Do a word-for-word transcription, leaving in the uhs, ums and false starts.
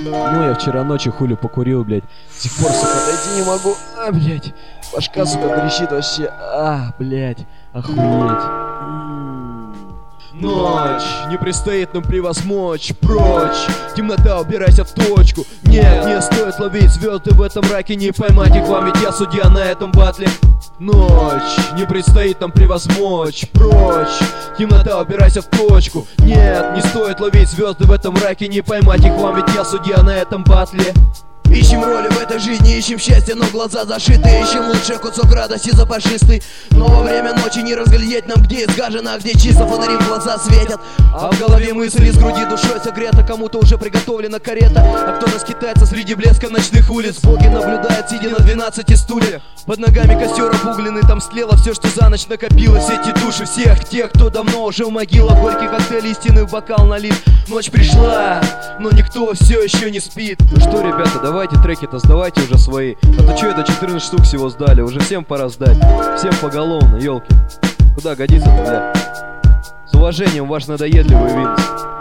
Ну, я вчера ночью хулю покурил, блядь. С тех пор, сука, дойти не могу. А, блядь. Башка, сука, трещит вообще. А, блядь. Охуеть. Ночь, не предстоит нам превозмочь. Прочь, темнота, убирайся в точку. Нет, не стоит ловить звезды в этом мраке. Не поймать их вам, ведь я судья на этом батле. Ночь, не предстоит нам превозмочь. Прочь, темнота, убирайся в точку. Нет, не стоит ловить звезды в этом мраке. Не поймать их вам, ведь я судья на этом батле. Ищем роли в этой жизни, ищем счастье, но глаза зашиты. Ищем лучший кусок радости запашистый. Но во время ночи не разглядеть нам, где изгажено, а где чисто, фонари в глаза светят. А в голове мысли, из груди душой согрета. Кому-то уже приготовлена карета, а кто-то скитается среди блеска ночных улиц. Боги наблюдают, сидя на двенадцати стульях. Под ногами костер обугленный, там стлело все, что за ночь накопилось. Эти души всех тех, кто давно уже в могилах. Горький коктейль истины в бокал налит. Ночь пришла, но никто все еще не спит. Ну что, ребята, давайте треки-то сдавайте уже свои. А то что это четырнадцать штук всего сдали? Уже всем пора сдать. Всем поголовно, елки. Куда годится-то, бля? С уважением, ваш надоедливый Винс.